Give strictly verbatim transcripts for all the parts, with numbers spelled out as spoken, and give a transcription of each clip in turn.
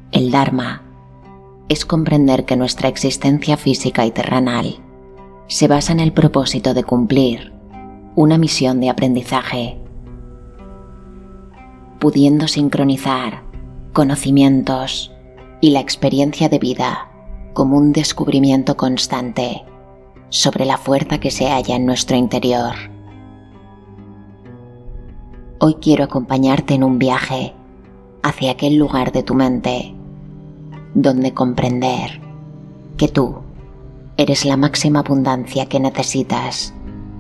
El Dharma es comprender que nuestra existencia física y terrenal se basa en el propósito de cumplir una misión de aprendizaje, pudiendo sincronizar conocimientos y la experiencia de vida como un descubrimiento constante sobre la fuerza que se halla en nuestro interior. Hoy quiero acompañarte en un viaje hacia aquel lugar de tu mente donde comprender que tú eres la máxima abundancia que necesitas,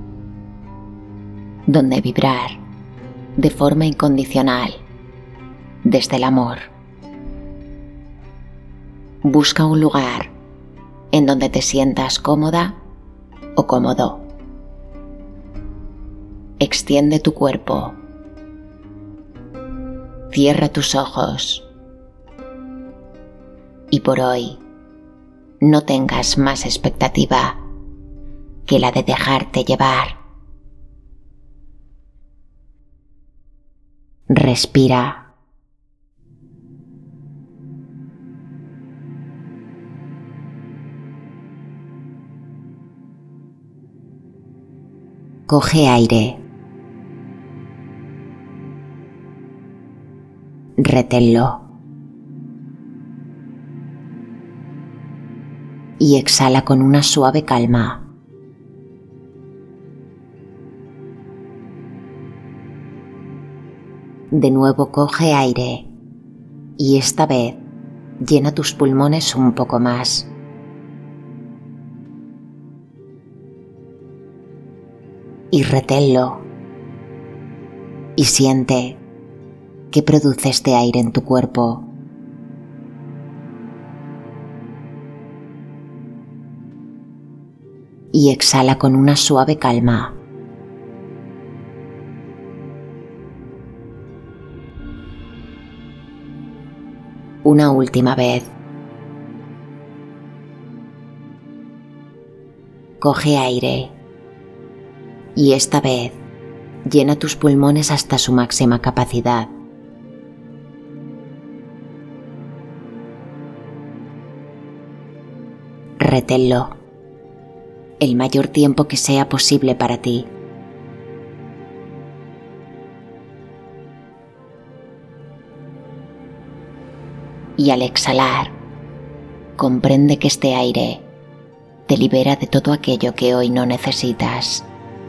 donde vibrar de forma incondicional desde el amor. Busca un lugar en donde te sientas cómoda o cómodo. Extiende tu cuerpo. Cierra tus ojos. Y por hoy, no tengas más expectativa que la de dejarte llevar. Respira. Coge aire. Reténlo. Y exhala con una suave calma. De nuevo coge aire y esta vez llena tus pulmones un poco más. Y reténlo. Y siente qué produce este aire en tu cuerpo. Y exhala con una suave calma. Una última vez. Coge aire. Y esta vez llena tus pulmones hasta su máxima capacidad. Reténlo el mayor tiempo que sea posible para ti. Y al exhalar, comprende que este aire te libera de todo aquello que hoy no necesitas.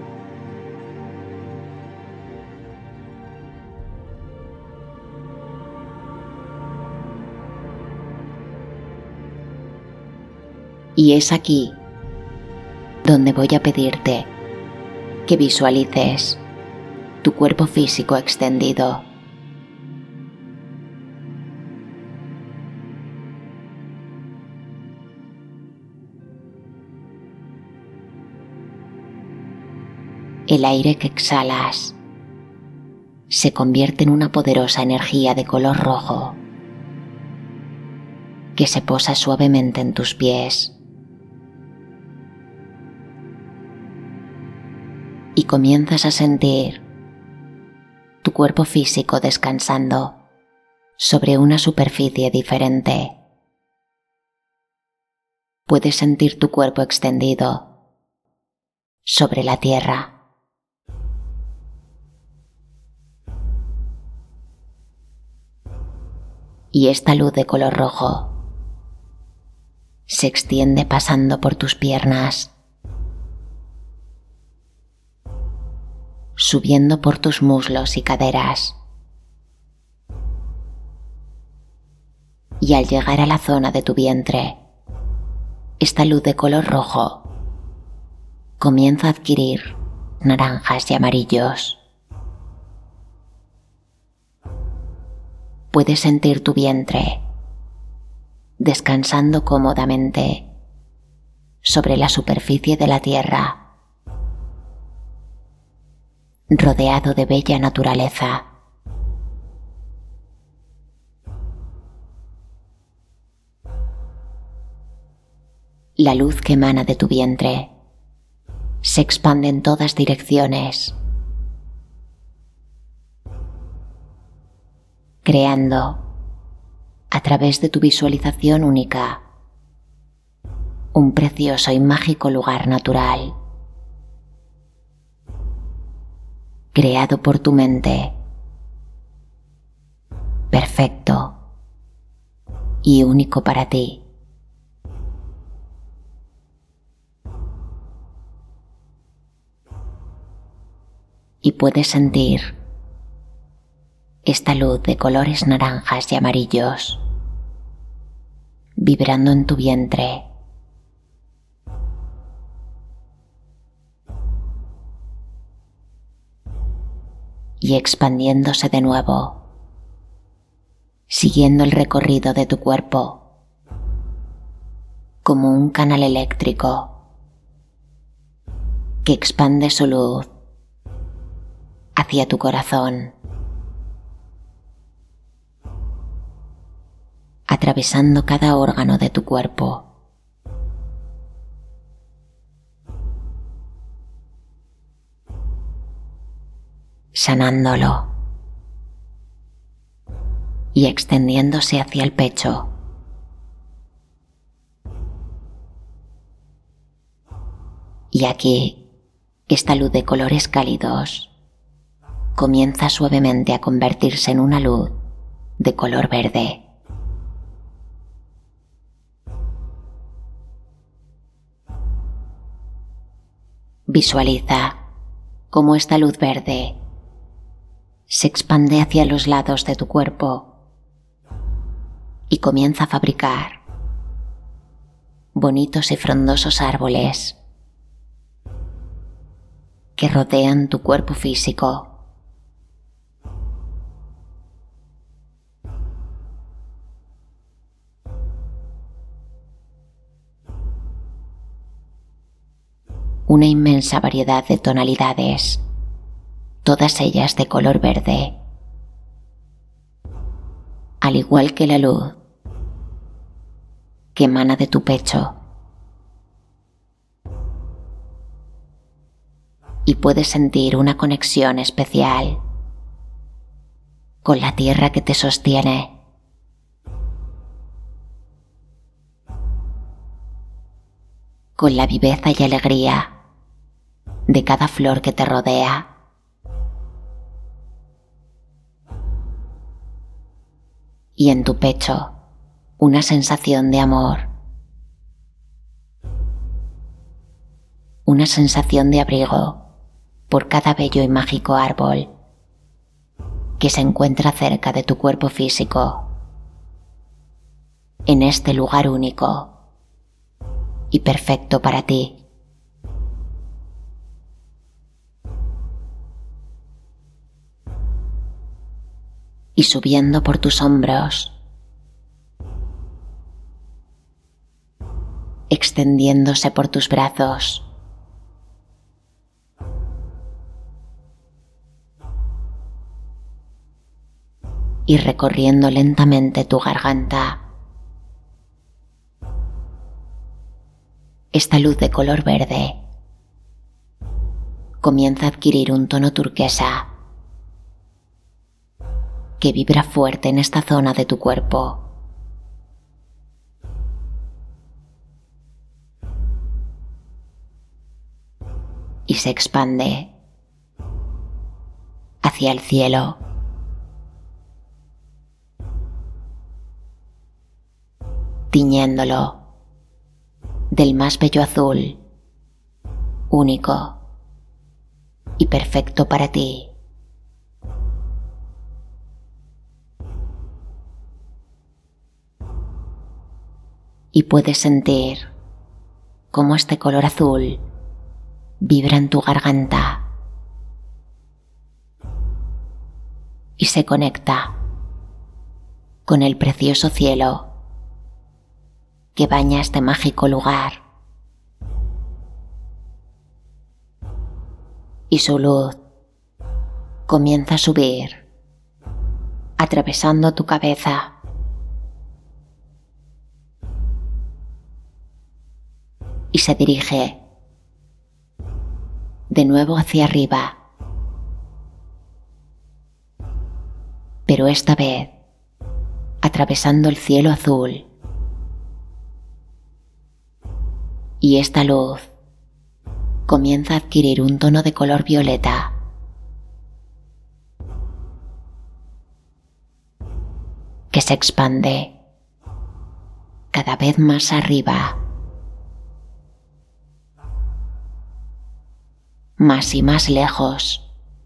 Y es aquí donde voy a pedirte que visualices tu cuerpo físico extendido. El aire que exhalas se convierte en una poderosa energía de color rojo que se posa suavemente en tus pies. Y comienzas a sentir tu cuerpo físico descansando sobre una superficie diferente. Puedes sentir tu cuerpo extendido sobre la tierra. Y esta luz de color rojo se extiende pasando por tus piernas, subiendo por tus muslos y caderas. Y al llegar a la zona de tu vientre, esta luz de color rojo comienza a adquirir naranjas y amarillos. Puedes sentir tu vientre descansando cómodamente sobre la superficie de la tierra, rodeado de bella naturaleza. La luz que emana de tu vientre se expande en todas direcciones, creando a través de tu visualización única, un precioso y mágico lugar natural, creado por tu mente, perfecto y único para ti. Y puedes sentir esta luz de colores naranjas y amarillos vibrando en tu vientre. Y expandiéndose de nuevo, siguiendo el recorrido de tu cuerpo como un canal eléctrico que expande su luz hacia tu corazón, atravesando cada órgano de tu cuerpo. Sanándolo y extendiéndose hacia el pecho. Y aquí, esta luz de colores cálidos comienza suavemente a convertirse en una luz de color verde. Visualiza cómo esta luz verde se expande hacia los lados de tu cuerpo y comienza a fabricar bonitos y frondosos árboles que rodean tu cuerpo físico. Una inmensa variedad de tonalidades, todas ellas de color verde, al igual que la luz que emana de tu pecho. Y puedes sentir una conexión especial con la tierra que te sostiene. Con la viveza y alegría de cada flor que te rodea. Y en tu pecho, una sensación de amor, una sensación de abrigo por cada bello y mágico árbol que se encuentra cerca de tu cuerpo físico, en este lugar único y perfecto para ti. Y subiendo por tus hombros, extendiéndose por tus brazos, y recorriendo lentamente tu garganta. Esta luz de color verde comienza a adquirir un tono turquesa que vibra fuerte en esta zona de tu cuerpo. Y se expande hacia el cielo. Tiñéndolo del más bello azul, único y perfecto para ti. Y puedes sentir cómo este color azul vibra en tu garganta y se conecta con el precioso cielo que baña este mágico lugar. Y su luz comienza a subir, atravesando tu cabeza. Y se dirige de nuevo hacia arriba, pero esta vez atravesando el cielo azul. Y esta luz comienza a adquirir un tono de color violeta. Que se expande cada vez más arriba, más y más lejos,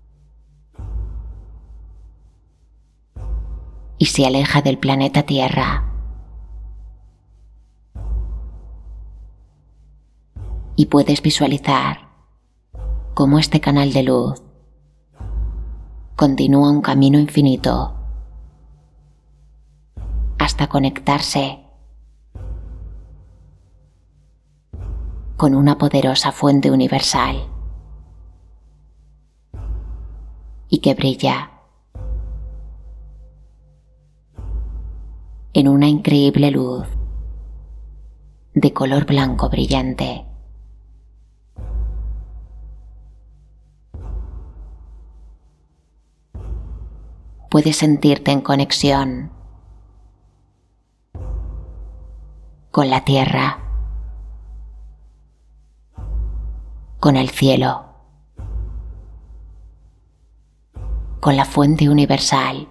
y se aleja del planeta Tierra. Y puedes visualizar cómo este canal de luz continúa un camino infinito hasta conectarse con una poderosa fuente universal y que brilla en una increíble luz de color blanco brillante. Puedes sentirte en conexión con la tierra, con el cielo, con la fuente universal.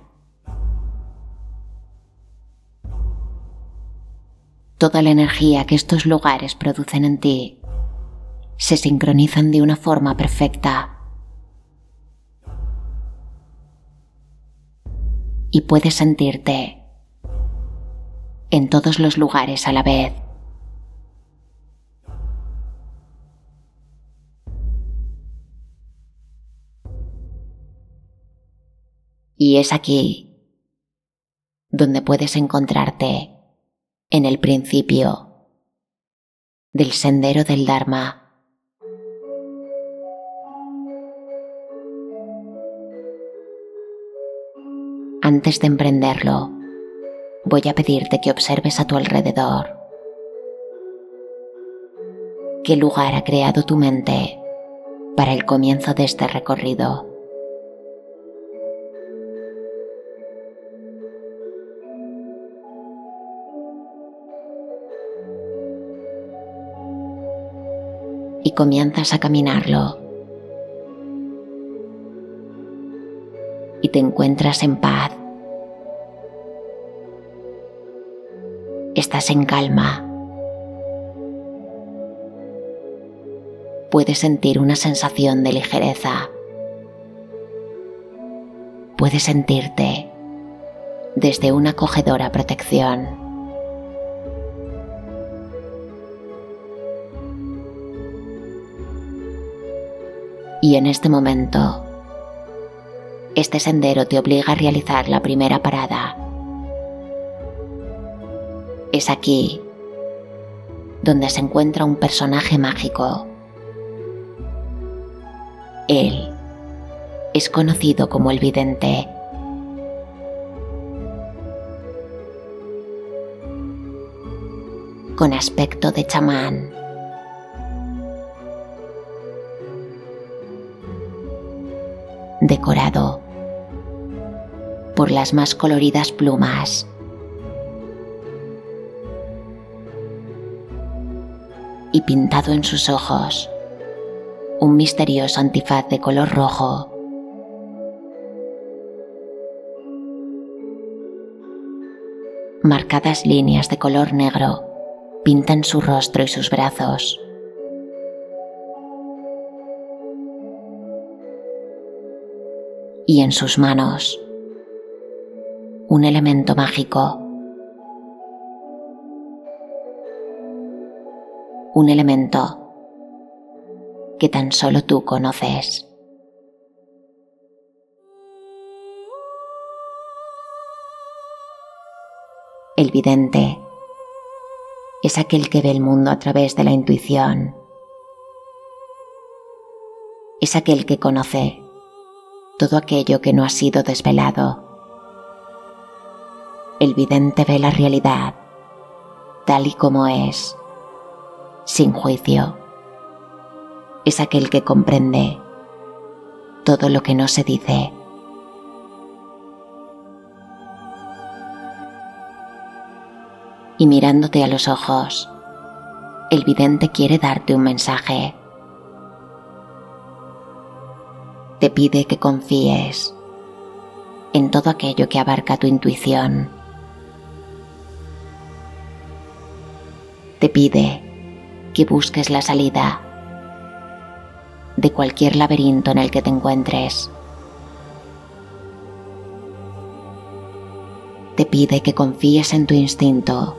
Toda la energía que estos lugares producen en ti se sincronizan de una forma perfecta. Y puedes sentirte en todos los lugares a la vez. Y es aquí donde puedes encontrarte en el principio del sendero del Dharma. Antes de emprenderlo, voy a pedirte que observes a tu alrededor. ¿Qué lugar ha creado tu mente para el comienzo de este recorrido? Y comienzas a caminarlo. Y te encuentras en paz. Estás en calma. Puedes sentir una sensación de ligereza. Puedes sentirte desde una acogedora protección. Y en este momento, este sendero te obliga a realizar la primera parada. Es aquí donde se encuentra un personaje mágico. Él es conocido como el vidente. Con aspecto de chamán. Decorado por las más coloridas plumas. Y pintado en sus ojos un misterioso antifaz de color rojo. Marcadas líneas de color negro pintan su rostro y sus brazos. Y en sus manos, un elemento mágico. Un elemento que tan solo tú conoces. El vidente es aquel que ve el mundo a través de la intuición. Es aquel que conoce todo aquello que no ha sido desvelado. El vidente ve la realidad tal y como es, sin juicio. Es aquel que comprende todo lo que no se dice. y mirándote a los ojos, el vidente quiere darte un mensaje. Te pide que confíes en todo aquello que abarca tu intuición. Te pide que busques la salida de cualquier laberinto en el que te encuentres. Te pide que confíes en tu instinto.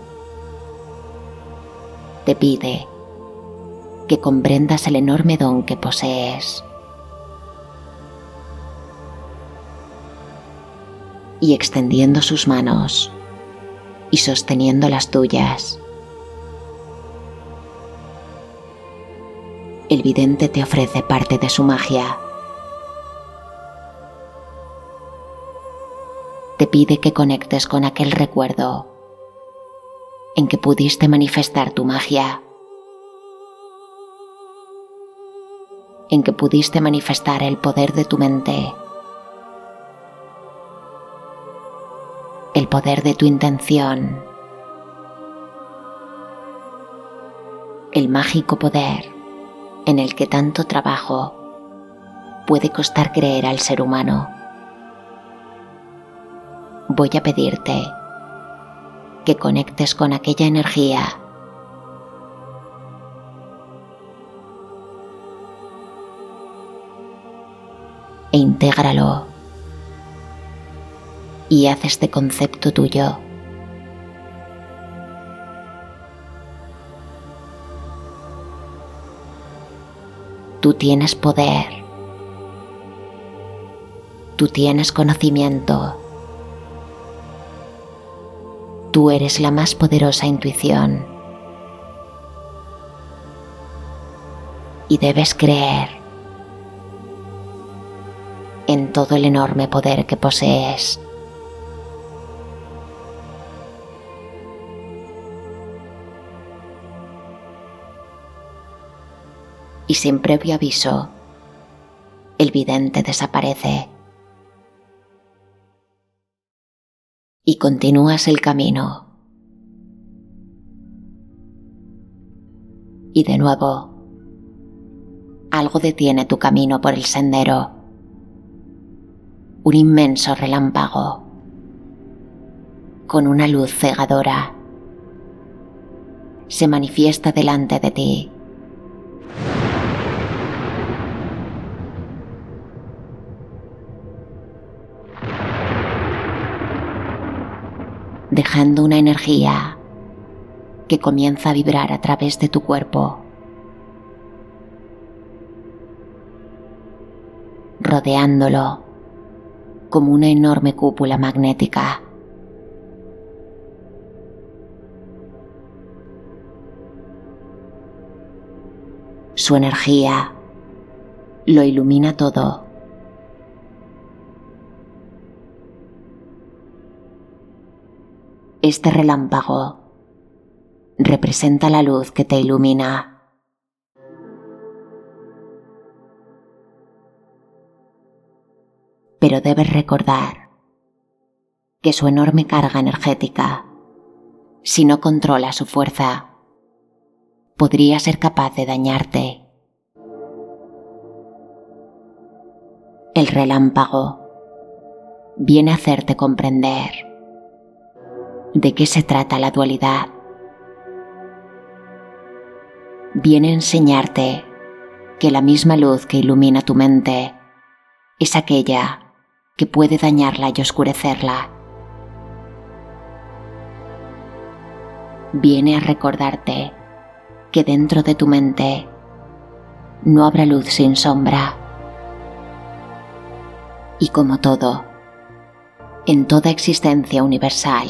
Te pide que comprendas el enorme don que posees. Y extendiendo sus manos y sosteniendo las tuyas, el vidente te ofrece parte de su magia. Te pide que conectes con aquel recuerdo en que pudiste manifestar tu magia, en que pudiste manifestar el poder de tu mente, el poder de tu intención, el mágico poder en el que tanto trabajo puede costar creer al ser humano. Voy a pedirte que conectes con aquella energía e intégralo y haz este concepto tuyo. Tú tienes poder, tú tienes conocimiento, tú eres la más poderosa intuición y debes creer en todo el enorme poder que posees. Y sin previo aviso, el vidente desaparece y continúas el camino. Y de nuevo, algo detiene tu camino por el sendero. Un inmenso relámpago con una luz cegadora se manifiesta delante de ti. Dejando una energía que comienza a vibrar a través de tu cuerpo, rodeándolo como una enorme cúpula magnética. Su energía lo ilumina todo. Este relámpago representa la luz que te ilumina. Pero debes recordar que su enorme carga energética, si no controla su fuerza, podría ser capaz de dañarte. El relámpago viene a hacerte comprender de qué se trata la dualidad. Viene a enseñarte que la misma luz que ilumina tu mente es aquella que puede dañarla y oscurecerla. Viene a recordarte que dentro de tu mente no habrá luz sin sombra. Y como todo, en toda existencia universal,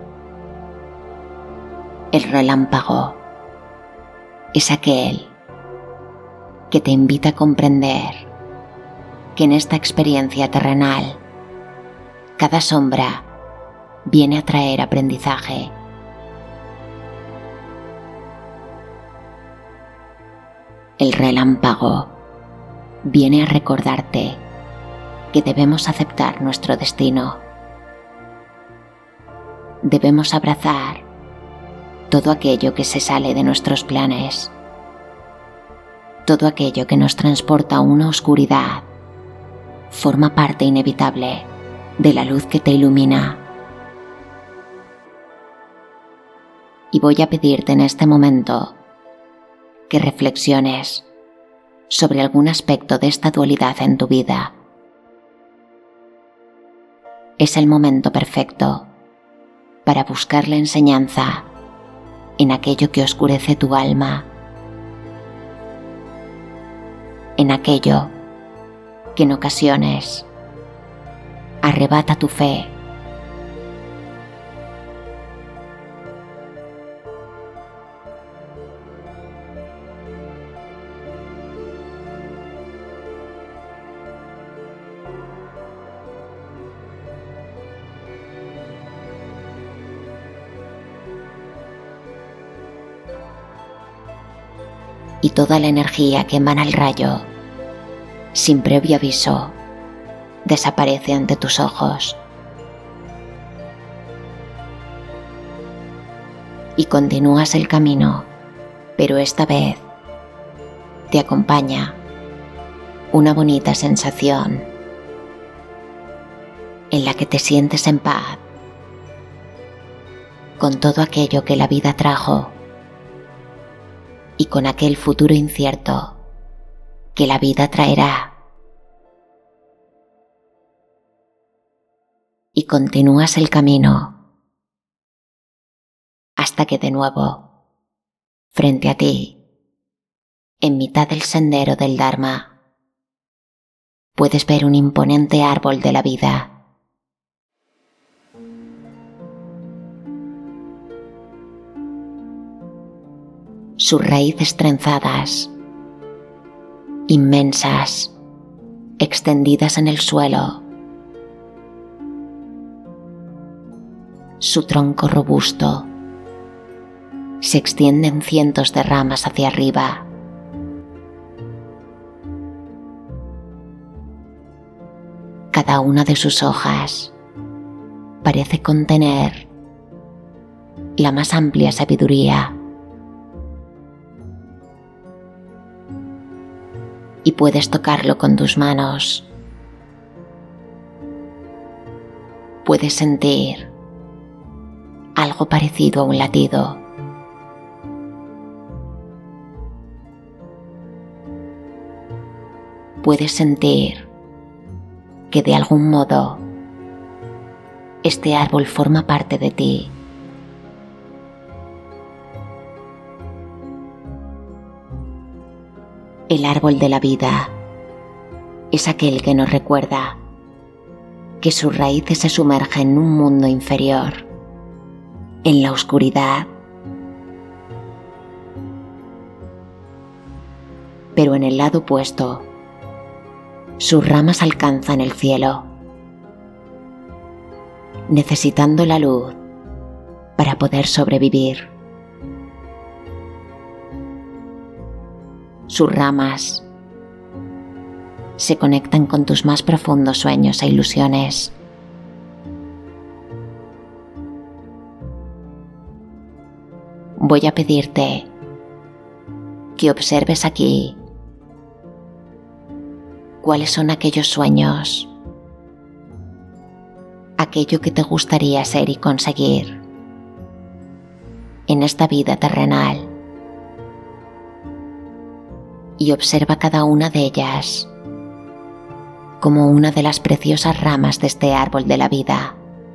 el relámpago es aquel que te invita a comprender que en esta experiencia terrenal cada sombra viene a traer aprendizaje. El relámpago viene a recordarte que debemos aceptar nuestro destino. Debemos abrazar todo aquello que se sale de nuestros planes, todo aquello que nos transporta a una oscuridad, forma parte inevitable de la luz que te ilumina. Y voy a pedirte en este momento que reflexiones sobre algún aspecto de esta dualidad en tu vida. Es el momento perfecto para buscar la enseñanza en aquello que oscurece tu alma, en aquello que en ocasiones arrebata tu fe. Y toda la energía que emana el rayo, sin previo aviso, desaparece ante tus ojos. Y continúas el camino, pero esta vez te acompaña una bonita sensación en la que te sientes en paz con todo aquello que la vida trajo y con aquel futuro incierto que la vida traerá. Y continúas el camino hasta que de nuevo, frente a ti, en mitad del sendero del Dharma, puedes ver un imponente árbol de la vida. Sus raíces trenzadas, inmensas, extendidas en el suelo. Su tronco robusto se extiende en cientos de ramas hacia arriba. Cada una de sus hojas parece contener la más amplia sabiduría. Y puedes tocarlo con tus manos. Puedes sentir algo parecido a un latido. Puedes sentir que de algún modo este árbol forma parte de ti. El árbol de la vida es aquel que nos recuerda que sus raíces se sumergen en un mundo inferior, en la oscuridad, pero en el lado opuesto, sus ramas alcanzan el cielo, necesitando la luz para poder sobrevivir. Sus ramas se conectan con tus más profundos sueños e ilusiones. Voy a pedirte que observes aquí cuáles son aquellos sueños, aquello que te gustaría ser y conseguir en esta vida terrenal. Y observa cada una de ellas como una de las preciosas ramas de este árbol de la vida.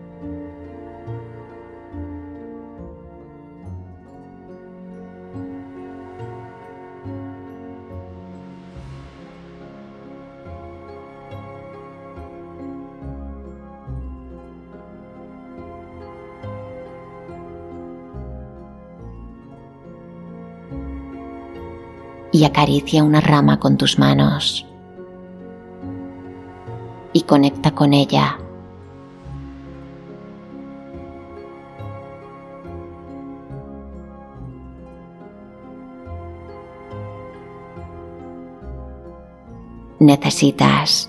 Y acaricia una rama con tus manos y conecta con ella. Necesitas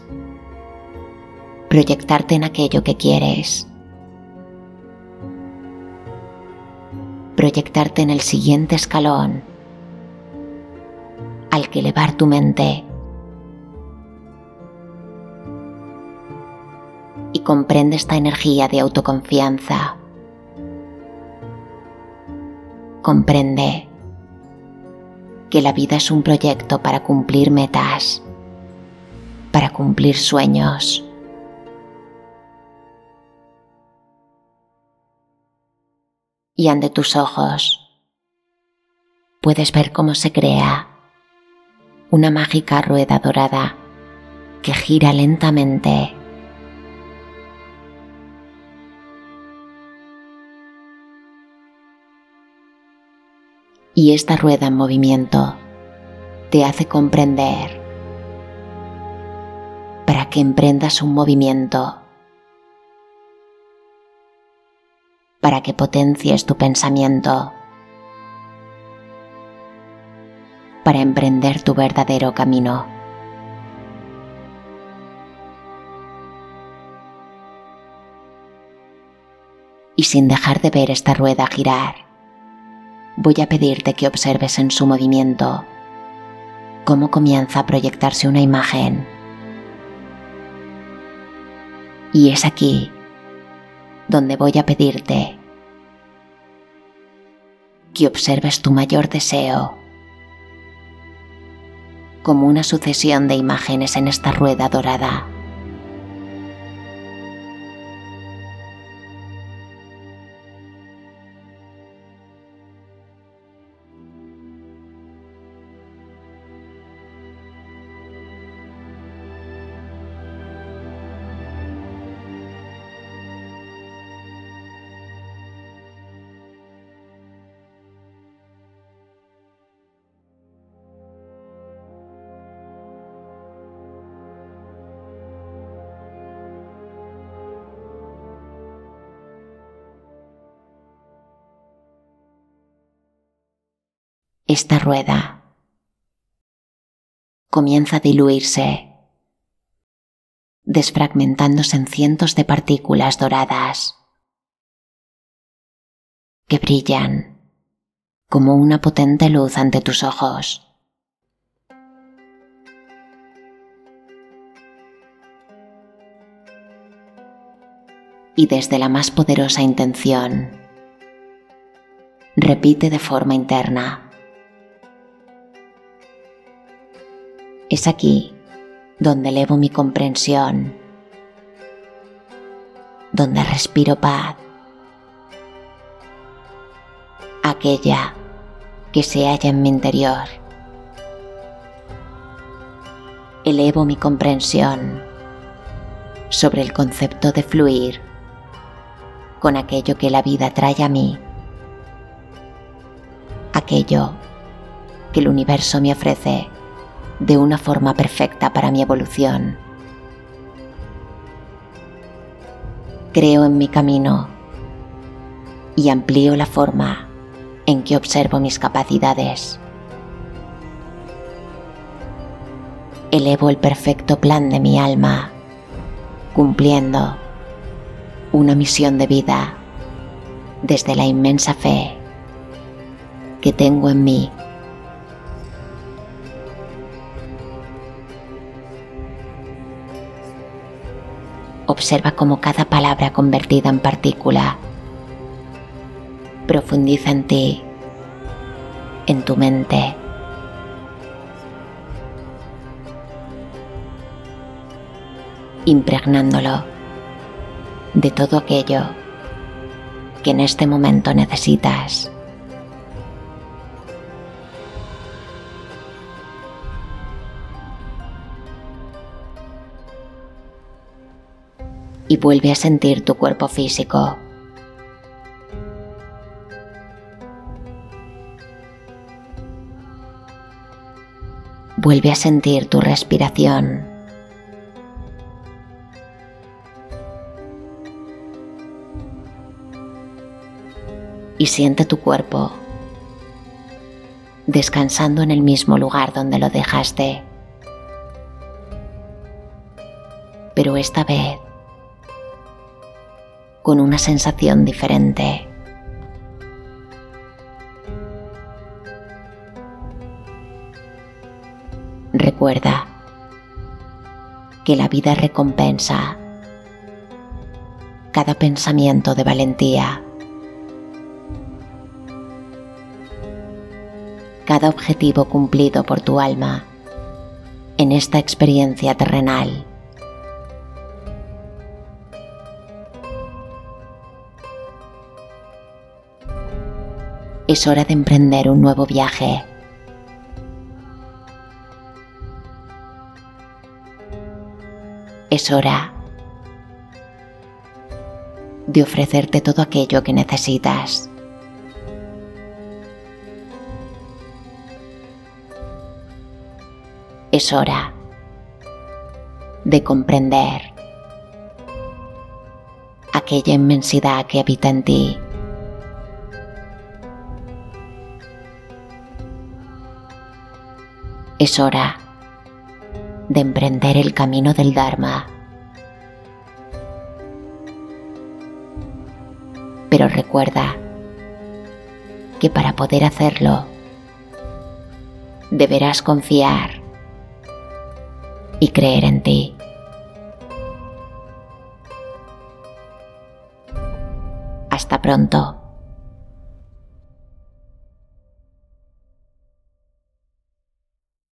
proyectarte en aquello que quieres, proyectarte en el siguiente escalón al que elevar tu mente y comprende esta energía de autoconfianza. Comprende que la vida es un proyecto para cumplir metas, para cumplir sueños. Y ante tus ojos puedes ver cómo se crea una mágica rueda dorada que gira lentamente. Y esta rueda en movimiento te hace comprender para que emprendas un movimiento, para que potencies tu pensamiento, para emprender tu verdadero camino. Y sin dejar de ver esta rueda girar, voy a pedirte que observes en su movimiento cómo comienza a proyectarse una imagen. Y es aquí donde voy a pedirte que observes tu mayor deseo como una sucesión de imágenes en esta rueda dorada. Esta rueda comienza a diluirse, desfragmentándose en cientos de partículas doradas que brillan como una potente luz ante tus ojos. Y desde la más poderosa intención, repite de forma interna: es aquí donde elevo mi comprensión, donde respiro paz, aquella que se halla en mi interior. Elevo mi comprensión sobre el concepto de fluir con aquello que la vida trae a mí, aquello que el universo me ofrece de una forma perfecta para mi evolución. Creo en mi camino y amplío la forma en que observo mis capacidades. Elevo el perfecto plan de mi alma, cumpliendo una misión de vida desde la inmensa fe que tengo en mí. Observa cómo cada palabra convertida en partícula profundiza en ti, en tu mente. Impregnándolo de todo aquello que en este momento necesitas. Y vuelve a sentir tu cuerpo físico. Vuelve a sentir tu respiración. Y siente tu cuerpo descansando en el mismo lugar donde lo dejaste. Pero esta vez con una sensación diferente. recuerda que la vida recompensa cada pensamiento de valentía, cada objetivo cumplido por tu alma en esta experiencia terrenal. Es hora de emprender un nuevo viaje. Es hora de ofrecerte todo aquello que necesitas. Es hora de comprender aquella inmensidad que habita en ti. Es hora de emprender el camino del Dharma. Pero recuerda que para poder hacerlo, deberás confiar y creer en ti. Hasta pronto.